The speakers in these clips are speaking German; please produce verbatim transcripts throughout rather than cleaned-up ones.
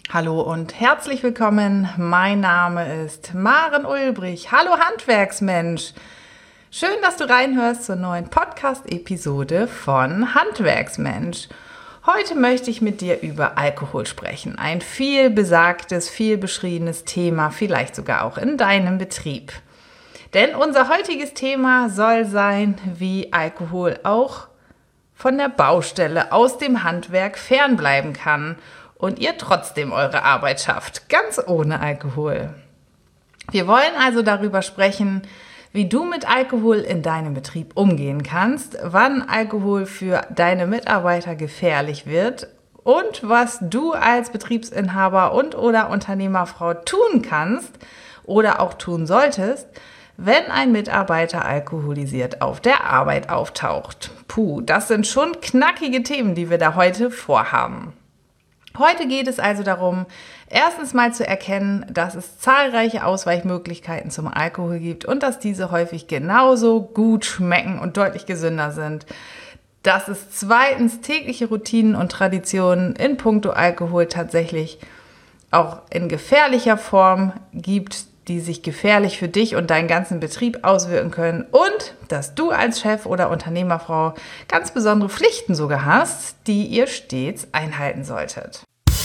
Hallo und herzlich willkommen. Mein Name ist Maren Ulbrich. Hallo Handwerksmensch. Schön, dass du reinhörst zur neuen Podcast-Episode von Handwerksmensch. Heute möchte ich mit dir über Alkohol sprechen. Ein viel besagtes, viel beschriebenes Thema, vielleicht sogar auch in deinem Betrieb. Denn unser heutiges Thema soll sein, wie Alkohol auch von der Baustelle aus dem Handwerk fernbleiben kann und ihr trotzdem eure Arbeit schafft, ganz ohne Alkohol. Wir wollen also darüber sprechen, wie du mit Alkohol in deinem Betrieb umgehen kannst, wann Alkohol für deine Mitarbeiter gefährlich wird und was du als Betriebsinhaber und oder Unternehmerfrau tun kannst oder auch tun solltest, wenn ein Mitarbeiter alkoholisiert auf der Arbeit auftaucht. Puh, das sind schon knackige Themen, die wir da heute vorhaben. Heute geht es also darum, erstens mal zu erkennen, dass es zahlreiche Ausweichmöglichkeiten zum Alkohol gibt und dass diese häufig genauso gut schmecken und deutlich gesünder sind. Dass es zweitens tägliche Routinen und Traditionen in puncto Alkohol tatsächlich auch in gefährlicher Form gibt, die sich gefährlich für dich und deinen ganzen Betrieb auswirken können und dass du als Chef oder Unternehmerfrau ganz besondere Pflichten sogar hast, die ihr stets einhalten solltet.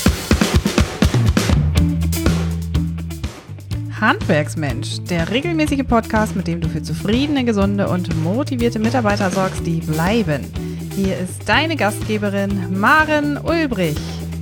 Handwerksmensch, der regelmäßige Podcast, mit dem du für zufriedene, gesunde und motivierte Mitarbeiter sorgst, die bleiben. Hier ist deine Gastgeberin Maren Ulbrich.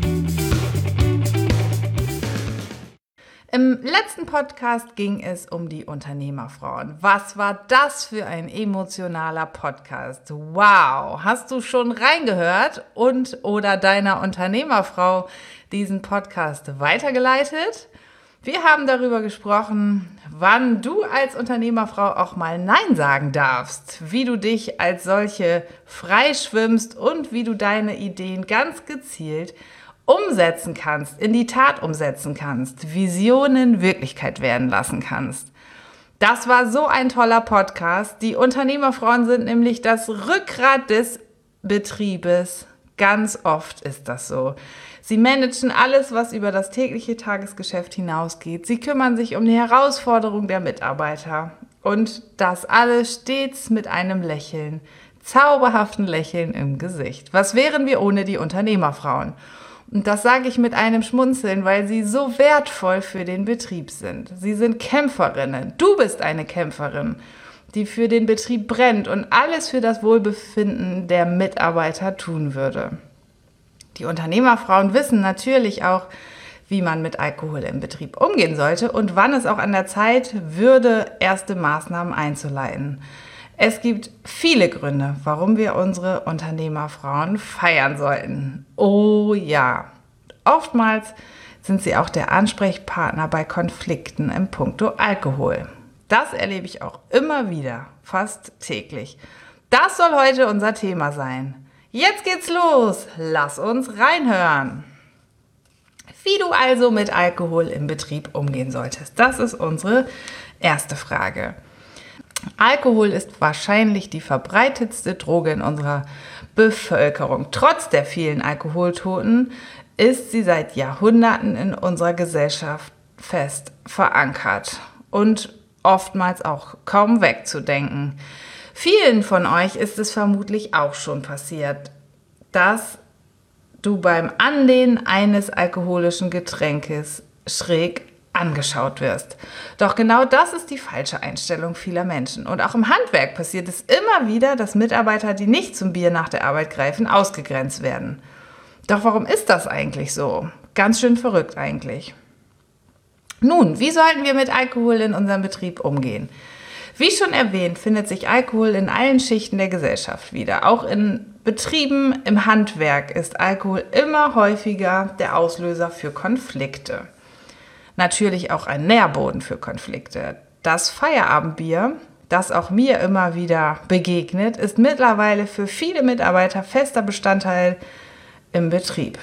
Im letzten Podcast ging es um die Unternehmerfrauen. Was war das für ein emotionaler Podcast? Wow! Hast du schon reingehört und oder deiner Unternehmerfrau diesen Podcast weitergeleitet? Wir haben darüber gesprochen, wann du als Unternehmerfrau auch mal Nein sagen darfst, wie du dich als solche freischwimmst und wie du deine Ideen ganz gezielt umsetzen kannst, in die Tat umsetzen kannst, Visionen Wirklichkeit werden lassen kannst. Das war so ein toller Podcast. Die Unternehmerfrauen sind nämlich das Rückgrat des Betriebes. Ganz oft ist das so. Sie managen alles, was über das tägliche Tagesgeschäft hinausgeht. Sie kümmern sich um die Herausforderungen der Mitarbeiter. Und das alles stets mit einem Lächeln, zauberhaften Lächeln im Gesicht. Was wären wir ohne die Unternehmerfrauen? Und das sage ich mit einem Schmunzeln, weil sie so wertvoll für den Betrieb sind. Sie sind Kämpferinnen. Du bist eine Kämpferin, die für den Betrieb brennt und alles für das Wohlbefinden der Mitarbeiter tun würde. Die Unternehmerfrauen wissen natürlich auch, wie man mit Alkohol im Betrieb umgehen sollte und wann es auch an der Zeit würde, erste Maßnahmen einzuleiten. Es gibt viele Gründe, warum wir unsere Unternehmerfrauen feiern sollten. Oh ja, oftmals sind sie auch der Ansprechpartner bei Konflikten im Puncto Alkohol. Das erlebe ich auch immer wieder, fast täglich. Das soll heute unser Thema sein. Jetzt geht's los, lass uns reinhören. Wie du also mit Alkohol im Betrieb umgehen solltest, das ist unsere erste Frage. Alkohol ist wahrscheinlich die verbreitetste Droge in unserer Bevölkerung. Trotz der vielen Alkoholtoten ist sie seit Jahrhunderten in unserer Gesellschaft fest verankert und oftmals auch kaum wegzudenken. Vielen von euch ist es vermutlich auch schon passiert, dass du beim Anlehnen eines alkoholischen Getränkes schräg angeschaut wirst. Doch genau das ist die falsche Einstellung vieler Menschen. Und auch im Handwerk passiert es immer wieder, dass Mitarbeiter, die nicht zum Bier nach der Arbeit greifen, ausgegrenzt werden. Doch warum ist das eigentlich so? Ganz schön verrückt eigentlich. Nun, wie sollten wir mit Alkohol in unserem Betrieb umgehen? Wie schon erwähnt, findet sich Alkohol in allen Schichten der Gesellschaft wieder. Auch in Betrieben im Handwerk ist Alkohol immer häufiger der Auslöser für Konflikte. Natürlich auch ein Nährboden für Konflikte. Das Feierabendbier, das auch mir immer wieder begegnet, ist mittlerweile für viele Mitarbeiter fester Bestandteil im Betrieb.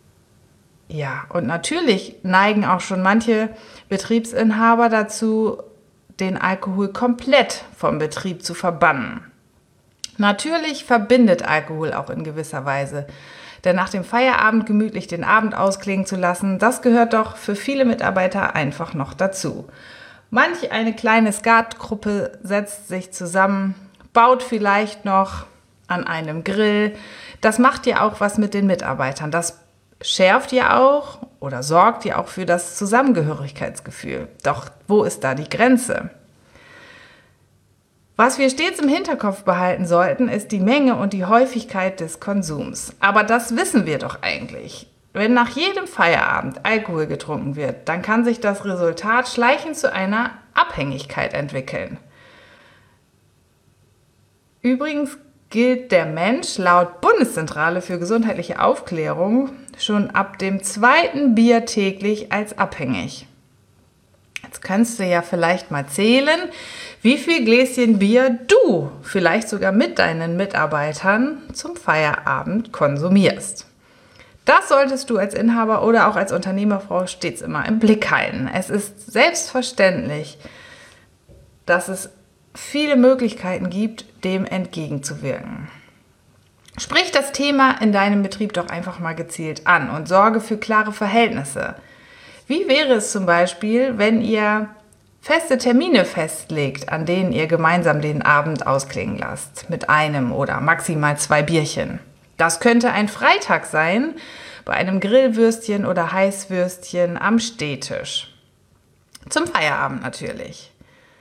Ja, und natürlich neigen auch schon manche Betriebsinhaber dazu, den Alkohol komplett vom Betrieb zu verbannen. Natürlich verbindet Alkohol auch in gewisser Weise. Denn nach dem Feierabend gemütlich den Abend ausklingen zu lassen, das gehört doch für viele Mitarbeiter einfach noch dazu. Manch eine kleine Skatgruppe setzt sich zusammen, baut vielleicht noch an einem Grill. Das macht ja auch was mit den Mitarbeitern. Das schärft ja auch oder sorgt ja auch für das Zusammengehörigkeitsgefühl. Doch wo ist da die Grenze? Was wir stets im Hinterkopf behalten sollten, ist die Menge und die Häufigkeit des Konsums. Aber das wissen wir doch eigentlich. Wenn nach jedem Feierabend Alkohol getrunken wird, dann kann sich das Resultat schleichend zu einer Abhängigkeit entwickeln. Übrigens gilt der Mensch laut Bundeszentrale für gesundheitliche Aufklärung schon ab dem zweiten Bier täglich als abhängig. Jetzt kannst du ja vielleicht mal zählen, wie viel Gläschen Bier du vielleicht sogar mit deinen Mitarbeitern zum Feierabend konsumierst. Das solltest du als Inhaber oder auch als Unternehmerfrau stets immer im Blick halten. Es ist selbstverständlich, dass es viele Möglichkeiten gibt, dem entgegenzuwirken. Sprich das Thema in deinem Betrieb doch einfach mal gezielt an und sorge für klare Verhältnisse. Wie wäre es zum Beispiel, wenn ihr feste Termine festlegt, an denen ihr gemeinsam den Abend ausklingen lasst, mit einem oder maximal zwei Bierchen? Das könnte ein Freitag sein, bei einem Grillwürstchen oder Heißwürstchen am Stehtisch. Zum Feierabend natürlich.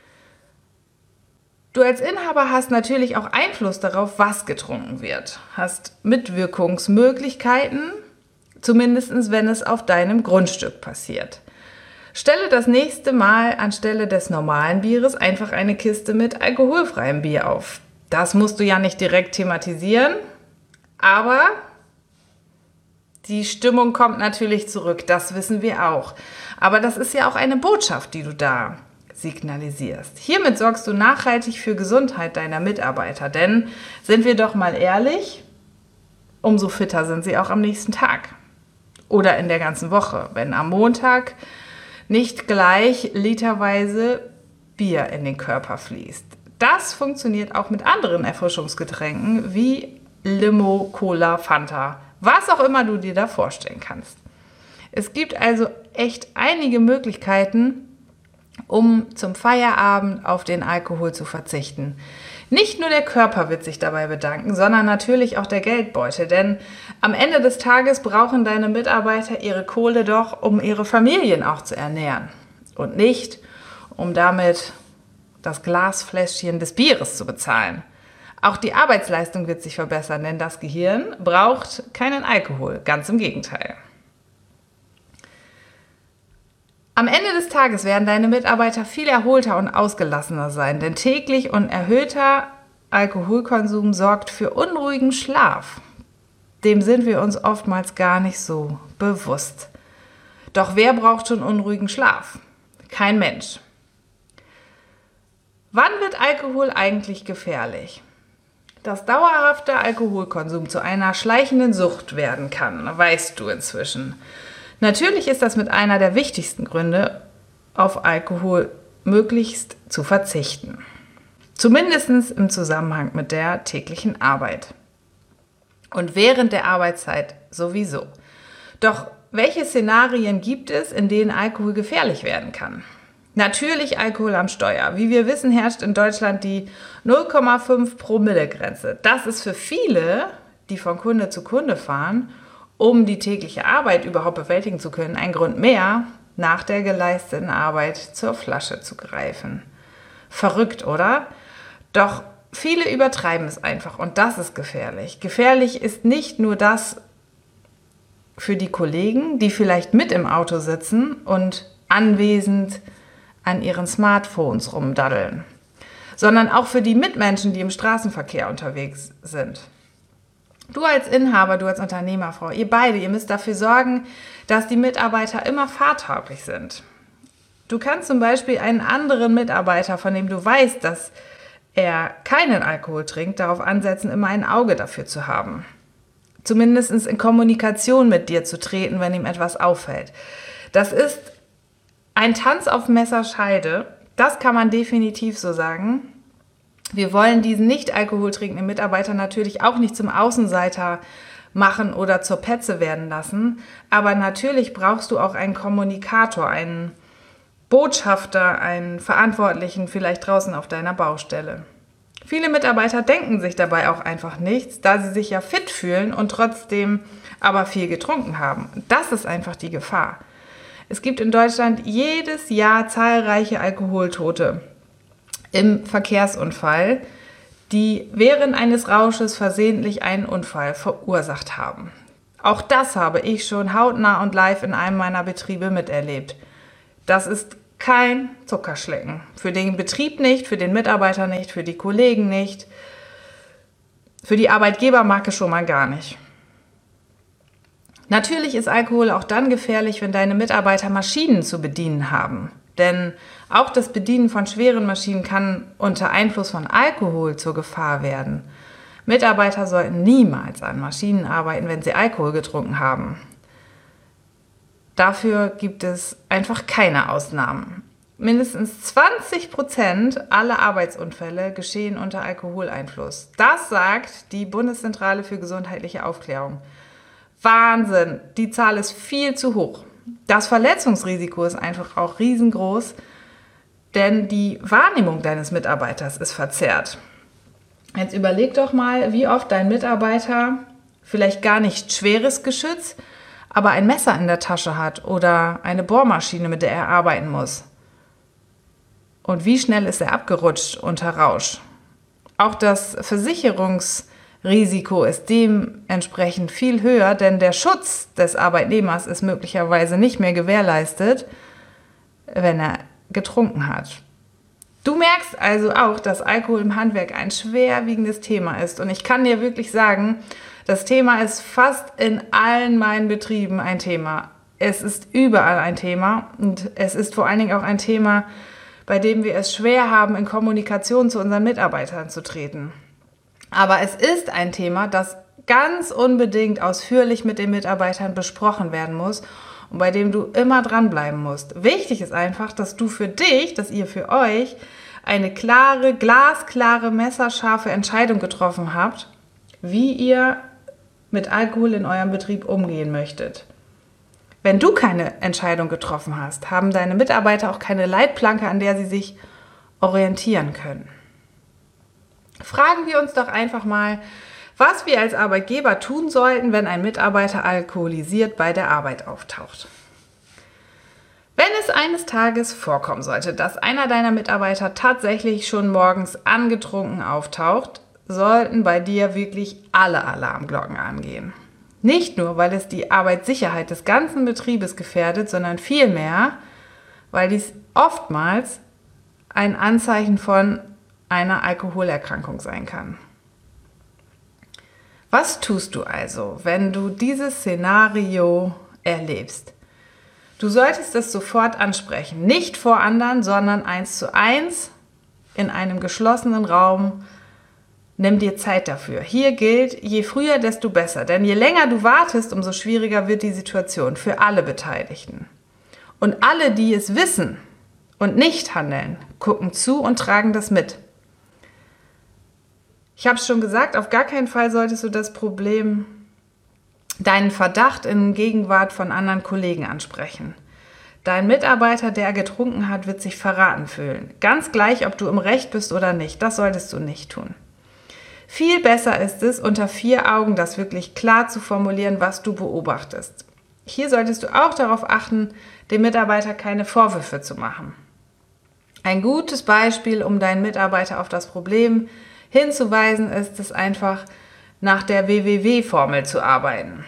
Du als Inhaber hast natürlich auch Einfluss darauf, was getrunken wird. Hast Mitwirkungsmöglichkeiten, zumindest wenn es auf deinem Grundstück passiert. Stelle das nächste Mal anstelle des normalen Bieres einfach eine Kiste mit alkoholfreiem Bier auf. Das musst du ja nicht direkt thematisieren, aber die Stimmung kommt natürlich zurück, das wissen wir auch. Aber das ist ja auch eine Botschaft, die du da signalisierst. Hiermit sorgst du nachhaltig für Gesundheit deiner Mitarbeiter, denn, sind wir doch mal ehrlich, umso fitter sind sie auch am nächsten Tag oder in der ganzen Woche, wenn am Montag nicht gleich literweise Bier in den Körper fließt. Das funktioniert auch mit anderen Erfrischungsgetränken wie Limo, Cola, Fanta, was auch immer du dir da vorstellen kannst. Es gibt also echt einige Möglichkeiten, um zum Feierabend auf den Alkohol zu verzichten. Nicht nur der Körper wird sich dabei bedanken, sondern natürlich auch der Geldbeutel, denn am Ende des Tages brauchen deine Mitarbeiter ihre Kohle doch, um ihre Familien auch zu ernähren und nicht, um damit das Glasfläschchen des Bieres zu bezahlen. Auch die Arbeitsleistung wird sich verbessern, denn das Gehirn braucht keinen Alkohol, ganz im Gegenteil. Am Ende des Tages werden deine Mitarbeiter viel erholter und ausgelassener sein, denn täglich und erhöhter Alkoholkonsum sorgt für unruhigen Schlaf. Dem sind wir uns oftmals gar nicht so bewusst. Doch wer braucht schon unruhigen Schlaf? Kein Mensch. Wann wird Alkohol eigentlich gefährlich? Dass dauerhafter Alkoholkonsum zu einer schleichenden Sucht werden kann, weißt du inzwischen. Natürlich ist das mit einer der wichtigsten Gründe, auf Alkohol möglichst zu verzichten. Zumindest im Zusammenhang mit der täglichen Arbeit. Und während der Arbeitszeit sowieso. Doch welche Szenarien gibt es, in denen Alkohol gefährlich werden kann? Natürlich Alkohol am Steuer. Wie wir wissen, herrscht in Deutschland die null Komma fünf Promille Grenze. Das ist für viele, die von Kunde zu Kunde fahren, um die tägliche Arbeit überhaupt bewältigen zu können, ein Grund mehr, nach der geleisteten Arbeit zur Flasche zu greifen. Verrückt, oder? Doch viele übertreiben es einfach und das ist gefährlich. Gefährlich ist nicht nur das für die Kollegen, die vielleicht mit im Auto sitzen und anwesend an ihren Smartphones rumdaddeln, sondern auch für die Mitmenschen, die im Straßenverkehr unterwegs sind. Du als Inhaber, du als Unternehmerfrau, ihr beide, ihr müsst dafür sorgen, dass die Mitarbeiter immer fahrtauglich sind. Du kannst zum Beispiel einen anderen Mitarbeiter, von dem du weißt, dass er keinen Alkohol trinkt, darauf ansetzen, immer ein Auge dafür zu haben. Zumindest in Kommunikation mit dir zu treten, wenn ihm etwas auffällt. Das ist ein Tanz auf Messerscheide, das kann man definitiv so sagen. Wir wollen diesen nicht alkoholtrinkenden Mitarbeiter natürlich auch nicht zum Außenseiter machen oder zur Petze werden lassen. Aber natürlich brauchst du auch einen Kommunikator, einen Botschafter, einen Verantwortlichen vielleicht draußen auf deiner Baustelle. Viele Mitarbeiter denken sich dabei auch einfach nichts, da sie sich ja fit fühlen und trotzdem aber viel getrunken haben. Das ist einfach die Gefahr. Es gibt in Deutschland jedes Jahr zahlreiche Alkoholtote im Verkehrsunfall, die während eines Rausches versehentlich einen Unfall verursacht haben. Auch das habe ich schon hautnah und live in einem meiner Betriebe miterlebt. Das ist kein Zuckerschlecken. Für den Betrieb nicht, für den Mitarbeiter nicht, für die Kollegen nicht, für die Arbeitgebermarke schon mal gar nicht. Natürlich ist Alkohol auch dann gefährlich, wenn deine Mitarbeiter Maschinen zu bedienen haben. Denn auch das Bedienen von schweren Maschinen kann unter Einfluss von Alkohol zur Gefahr werden. Mitarbeiter sollten niemals an Maschinen arbeiten, wenn sie Alkohol getrunken haben. Dafür gibt es einfach keine Ausnahmen. Mindestens zwanzig Prozent aller Arbeitsunfälle geschehen unter Alkoholeinfluss. Das sagt die Bundeszentrale für gesundheitliche Aufklärung. Wahnsinn, die Zahl ist viel zu hoch. Das Verletzungsrisiko ist einfach auch riesengroß, denn die Wahrnehmung deines Mitarbeiters ist verzerrt. Jetzt überleg doch mal, wie oft dein Mitarbeiter vielleicht gar nicht schweres Geschütz, aber ein Messer in der Tasche hat oder eine Bohrmaschine, mit der er arbeiten muss. Und wie schnell ist er abgerutscht unter Rausch? Auch das Versicherungsrisiko ist dementsprechend viel höher, denn der Schutz des Arbeitnehmers ist möglicherweise nicht mehr gewährleistet, wenn er getrunken hat. Du merkst also auch, dass Alkohol im Handwerk ein schwerwiegendes Thema ist. Und ich kann dir wirklich sagen, das Thema ist fast in allen meinen Betrieben ein Thema. Es ist überall ein Thema und es ist vor allen Dingen auch ein Thema, bei dem wir es schwer haben, in Kommunikation zu unseren Mitarbeitern zu treten. Aber es ist ein Thema, das ganz unbedingt ausführlich mit den Mitarbeitern besprochen werden muss und bei dem du immer dranbleiben musst. Wichtig ist einfach, dass du für dich, dass ihr für euch eine klare, glasklare, messerscharfe Entscheidung getroffen habt, wie ihr mit Alkohol in eurem Betrieb umgehen möchtet. Wenn du keine Entscheidung getroffen hast, haben deine Mitarbeiter auch keine Leitplanke, an der sie sich orientieren können. Fragen wir uns doch einfach mal, was wir als Arbeitgeber tun sollten, wenn ein Mitarbeiter alkoholisiert bei der Arbeit auftaucht. Wenn es eines Tages vorkommen sollte, dass einer deiner Mitarbeiter tatsächlich schon morgens angetrunken auftaucht, sollten bei dir wirklich alle Alarmglocken angehen. Nicht nur, weil es die Arbeitssicherheit des ganzen Betriebes gefährdet, sondern vielmehr, weil dies oftmals ein Anzeichen von einer Alkoholerkrankung sein kann. Was tust du also, wenn du dieses Szenario erlebst? Du solltest es sofort ansprechen, nicht vor anderen, sondern eins zu eins in einem geschlossenen Raum. Nimm dir Zeit dafür. Hier gilt, je früher, desto besser. Denn je länger du wartest, umso schwieriger wird die Situation für alle Beteiligten. Und alle, die es wissen und nicht handeln, gucken zu und tragen das mit. Ich habe es schon gesagt, auf gar keinen Fall solltest du das Problem, deinen Verdacht in Gegenwart von anderen Kollegen ansprechen. Dein Mitarbeiter, der getrunken hat, wird sich verraten fühlen. Ganz gleich, ob du im Recht bist oder nicht. Das solltest du nicht tun. Viel besser ist es, unter vier Augen das wirklich klar zu formulieren, was du beobachtest. Hier solltest du auch darauf achten, dem Mitarbeiter keine Vorwürfe zu machen. Ein gutes Beispiel, um deinen Mitarbeiter auf das Problem hinzuweisen, ist es einfach, nach der W W W-Formel zu arbeiten.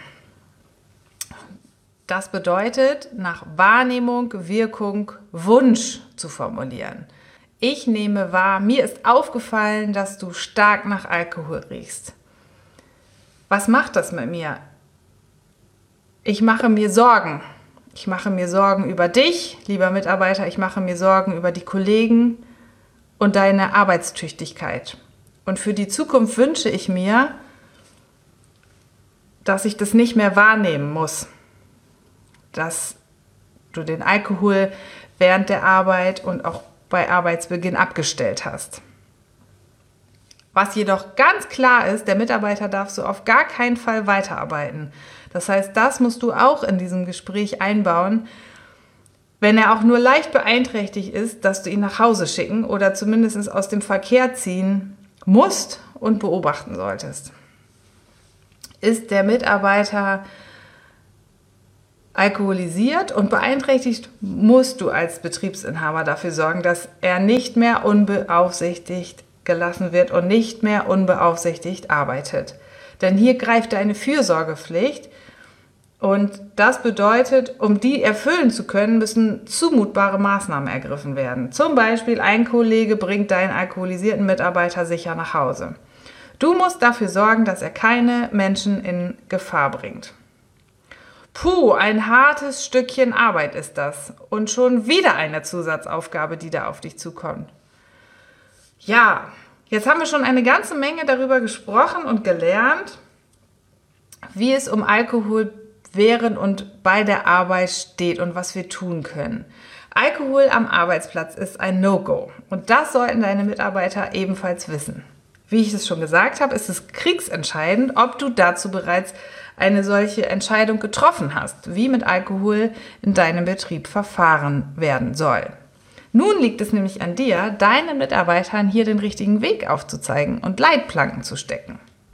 Das bedeutet, nach Wahrnehmung, Wirkung, Wunsch zu formulieren. Ich nehme wahr, mir ist aufgefallen, dass du stark nach Alkohol riechst. Was macht das mit mir? Ich mache mir Sorgen. Ich mache mir Sorgen über dich, lieber Mitarbeiter. Ich mache mir Sorgen über die Kollegen und deine Arbeitstüchtigkeit. Und für die Zukunft wünsche ich mir, dass ich das nicht mehr wahrnehmen muss. Dass du den Alkohol während der Arbeit und auch bei Arbeitsbeginn abgestellt hast. Was jedoch ganz klar ist, der Mitarbeiter darf so auf gar keinen Fall weiterarbeiten. Das heißt, das musst du auch in diesem Gespräch einbauen, wenn er auch nur leicht beeinträchtigt ist, dass du ihn nach Hause schicken oder zumindest aus dem Verkehr ziehen musst und beobachten solltest. Ist der Mitarbeiter alkoholisiert und beeinträchtigt, musst du als Betriebsinhaber dafür sorgen, dass er nicht mehr unbeaufsichtigt gelassen wird und nicht mehr unbeaufsichtigt arbeitet. Denn hier greift deine Fürsorgepflicht und das bedeutet, um die erfüllen zu können, müssen zumutbare Maßnahmen ergriffen werden. Zum Beispiel ein Kollege bringt deinen alkoholisierten Mitarbeiter sicher nach Hause. Du musst dafür sorgen, dass er keine Menschen in Gefahr bringt. Puh, ein hartes Stückchen Arbeit ist das. Und schon wieder eine Zusatzaufgabe, die da auf dich zukommt. Ja, jetzt haben wir schon eine ganze Menge darüber gesprochen und gelernt, wie es um Alkohol während und bei der Arbeit steht und was wir tun können. Alkohol am Arbeitsplatz ist ein No-Go. Und das sollten deine Mitarbeiter ebenfalls wissen. Wie ich es schon gesagt habe, ist es kriegsentscheidend, ob du dazu bereits eine solche Entscheidung getroffen hast, wie mit Alkohol in deinem Betrieb verfahren werden soll. Nun liegt es nämlich an dir, deinen Mitarbeitern hier den richtigen Weg aufzuzeigen und Leitplanken zu stecken.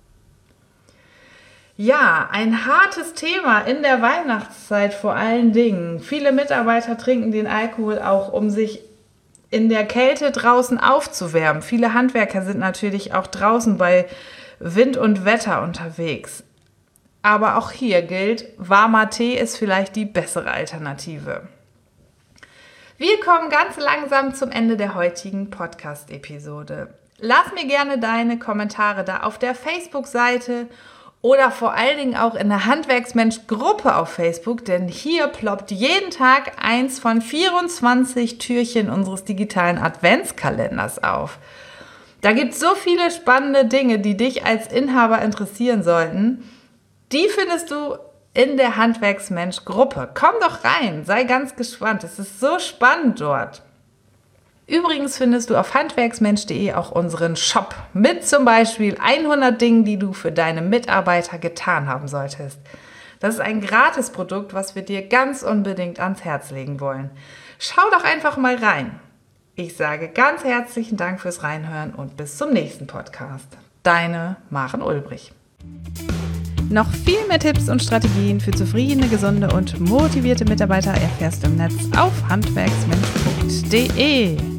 Ja, ein hartes Thema in der Weihnachtszeit vor allen Dingen. Viele Mitarbeiter trinken den Alkohol auch, um sich in der Kälte draußen aufzuwärmen. Viele Handwerker sind natürlich auch draußen bei Wind und Wetter unterwegs. Aber auch hier gilt, warmer Tee ist vielleicht die bessere Alternative. Wir kommen ganz langsam zum Ende der heutigen Podcast-Episode. Lass mir gerne deine Kommentare da auf der Facebook-Seite oder vor allen Dingen auch in der Handwerksmensch-Gruppe auf Facebook, denn hier ploppt jeden Tag eins von vierundzwanzig Türchen unseres digitalen Adventskalenders auf. Da gibt es so viele spannende Dinge, die dich als Inhaber interessieren sollten. Die findest du in der Handwerksmensch-Gruppe. Komm doch rein, sei ganz gespannt. Es ist so spannend dort. Übrigens findest du auf handwerksmensch punkt de auch unseren Shop mit zum Beispiel hundert Dingen, die du für deine Mitarbeiter getan haben solltest. Das ist ein Gratisprodukt, was wir dir ganz unbedingt ans Herz legen wollen. Schau doch einfach mal rein. Ich sage ganz herzlichen Dank fürs Reinhören und bis zum nächsten Podcast. Deine Maren Ulbrich. Noch viel mehr Tipps und Strategien für zufriedene, gesunde und motivierte Mitarbeiter erfährst du im Netz auf handwerksmensch punkt de.